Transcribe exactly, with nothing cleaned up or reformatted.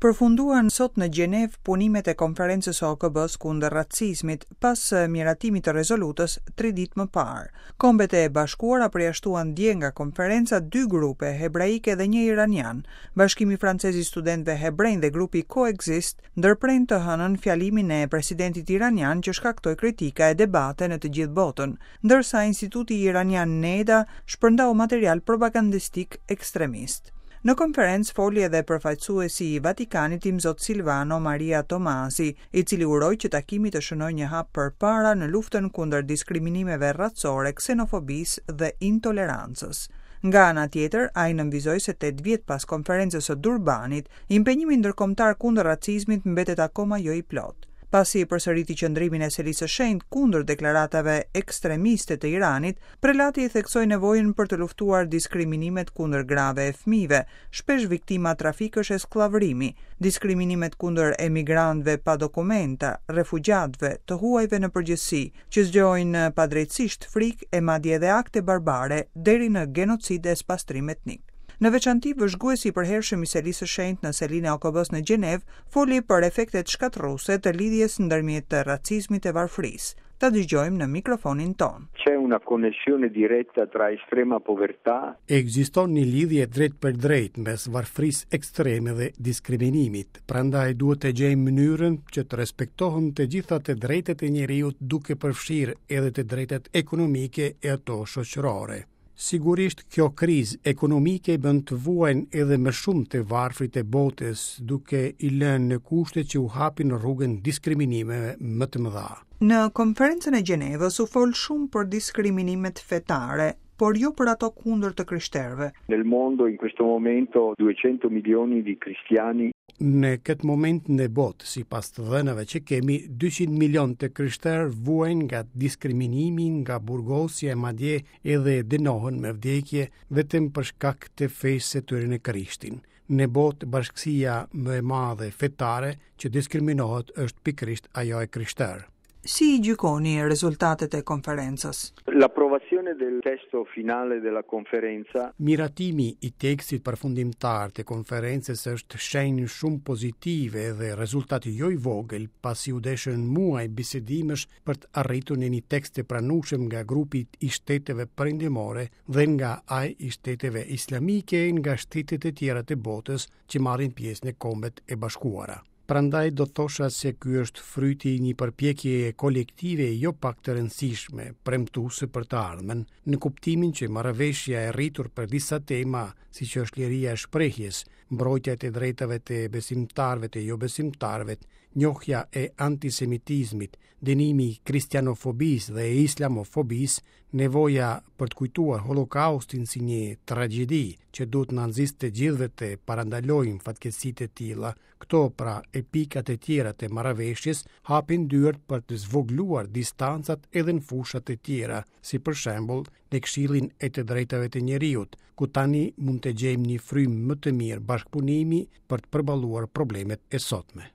Përfunduan sot në Gjenev punimet e konferencës O K B-s kundër racizmit pas miratimit të rezolutës tri ditë më parë. Kombet e Bashkuara përjashtuan dje nga konferenca dy grupe, hebraike dhe një iranian. Bashkimi francez i studentëve hebrejnë dhe grupi Coexist ndërprejnë të hënën fjalimin e presidentit iranian që shkaktoi kritika e debate në të gjithë botën, ndërsa Instituti Iranian Neda shpërndau material propagandistik ekstremist. Në konferencë foli edhe përfaqësuesi i Vatikanit im Zot Silvano Maria Tomasi, i cili uroi që takimi të shënojë një hap përpara në luftën kundër diskriminimeve racore, ksenofobisë dhe intolerancës. Nga ana tjetër, ai nënvizoi se tetë vjet pas konferencës së Durbanit, impenjimi ndërkombëtar kundër racizmit mbetet akoma jo i plot. Pasi i përsëriti qëndrimin e Selisë së Shenjtë kundër deklaratave ekstremiste të Iranit, prelati i theksoi nevojën për të luftuar diskriminimet kundër grave e fëmijëve, shpesh viktima trafikësh e skllavërimi, diskriminimet kundër emigrantëve pa dokumenta, refugjatëve, të huajve në përgjithësi, që zgjojnë padrejtësisht frikë e madje edhe akte barbare deri në genocid e spastrim etnik. Në veçanti, vëzhguesi i përhershëm i Selisë së Shenjtë në selinë e O K B-s në Gjenev foli për efektet shkatërruese të lidhjes ndërmjet racizmit e varfërisë. Ta dëgjojmë në mikrofonin ton. C'è una connessione diretta tra estrema povertà. Ekziston një lidhje drejt për drejt mes varfërisë ekstreme dhe diskriminimit. Prandaj duhet të gjejmë mënyrën që të respektohen të gjitha të drejtat e njeriut, duke përfshirë edhe të drejtat ekonomike e ato shoqërore. Sigurisht kjo krizë ekonomike bën të vuajnë edhe më shumë të varfrit e botës, duke i lënë në kushte që u hapin rrugën diskriminimeve më të mëdha. Në konferencën e Gjenevës u fol shumë për diskriminimet fetare, por jo për ato kundër të krishterëve. Nel mondo in questo momento duecento milioni di cristiani. Në këtë moment në botë, si pas të dhënave që kemi, dyqind milion të krishterë vuajnë nga diskriminimi, nga burgosja, madje edhe dënohen me vdekje vetëm për shkak të fesë së tyre në Krishtin. Në botë, bashkësia më e madhe fetare që diskriminohet është pikërisht ajo e krishterë. Si i gjykoni rezultatet e konferencës? L'approvazione del testo finale della conferenza. Miratimi i tekstit përfundimtar të konferencës është shenjë shumë pozitive dhe rezultati jo i vogël, pasi u deshën muaj bisedimesh për të arritur në një tekst të pranueshëm nga grupi i shteteve perëndimore dhe nga ai i shteteve islamike, nga shtetet e tjera të botës që marrin pjesë në Kombet e Bashkuara. Prandaj do thosha se ky është fryti i një përpjekjeje kolektive jo pak të rëndësishme, premtuese për të ardhmen, në kuptimin që marrëveshja e rritur për disa tema, siç është liria e shprehjes, mbrojtja e drejtave të besimtarëve të jo besimtarëve, njohja e antisemitizmit, dënimi i kristianofobisë dhe islamofobisë, nevoja për të kujtuar Holokaustin si një tragjedi që duhet na nxjisë të gjithëve të parandalojmë fatkeqësitë e tilla. Këto pra e pikat e tjera të marrëveshjes hapin dyert për të zvogluar distancat edhe në fushat e tjera, si për shembull në Këshillin e të drejtave të njeriut, ku tani mund të gjejmë një frymë më të mirë bashkëpunimi për të përballuar problemet e sotme.